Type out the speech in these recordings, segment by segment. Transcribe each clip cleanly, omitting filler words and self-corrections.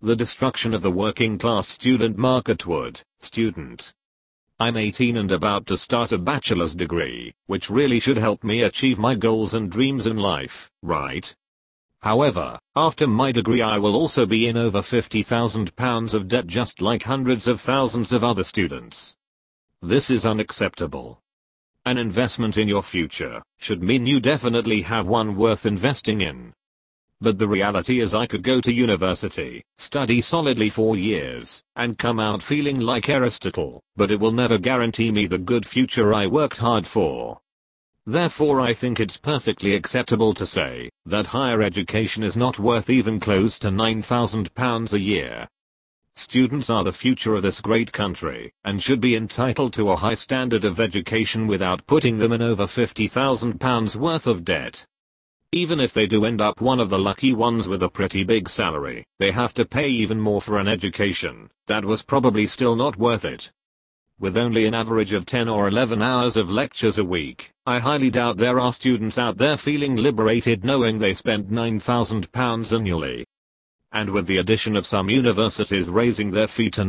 The destruction of the working class student market would, student. I'm 18 and about to start a bachelor's degree, which really should help me achieve my goals and dreams in life, right? However, after my degree I will also be in over £50,000 of debt just like hundreds of thousands of other students. This is unacceptable. An investment in your future should mean you definitely have one worth investing in. But the reality is I could go to university, study solidly 4 years, and come out feeling like Aristotle, but it will never guarantee me the good future I worked hard for. Therefore I think it's perfectly acceptable to say that higher education is not worth even close to £9,000 a year. Students are the future of this great country, and should be entitled to a high standard of education without putting them in over £50,000 worth of debt. Even if they do end up one of the lucky ones with a pretty big salary, they have to pay even more for an education that was probably still not worth it. With only an average of 10 or 11 hours of lectures a week, I highly doubt there are students out there feeling liberated knowing they spent £9,000 annually. And with the addition of some universities raising their fee to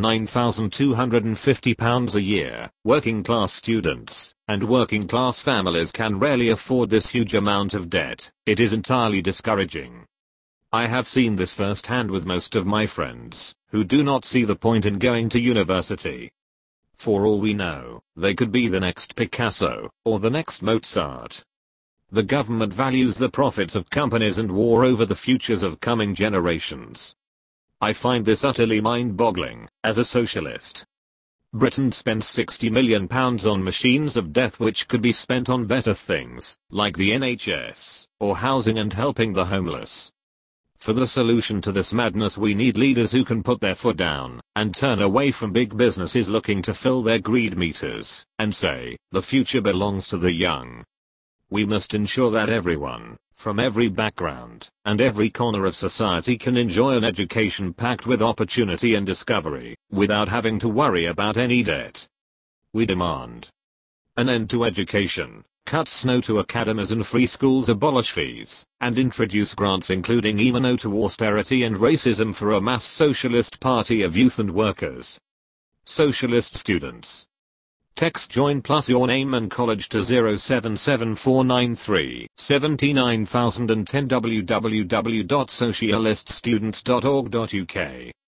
£9,250 a year, working class students and working class families can rarely afford this huge amount of debt. It is entirely discouraging. I have seen this firsthand with most of my friends, who do not see the point in going to university. For all we know, they could be the next Picasso, or the next Mozart. The government values the profits of companies and war over the futures of coming generations. I find this utterly mind-boggling, as a socialist. Britain spends £60 million on machines of death which could be spent on better things, like the NHS, or housing and helping the homeless. For the solution to this madness we need leaders who can put their foot down, and turn away from big businesses looking to fill their greed meters, and say, the future belongs to the young. We must ensure that everyone, from every background, and every corner of society can enjoy an education packed with opportunity and discovery, without having to worry about any debt. We demand an end to education, cut snow to academies and free schools, abolish fees, and introduce grants including no to austerity and racism for a mass socialist party of youth and workers. Socialist students. Text join plus your name and college to 077493 79010 www.socialiststudents.org.uk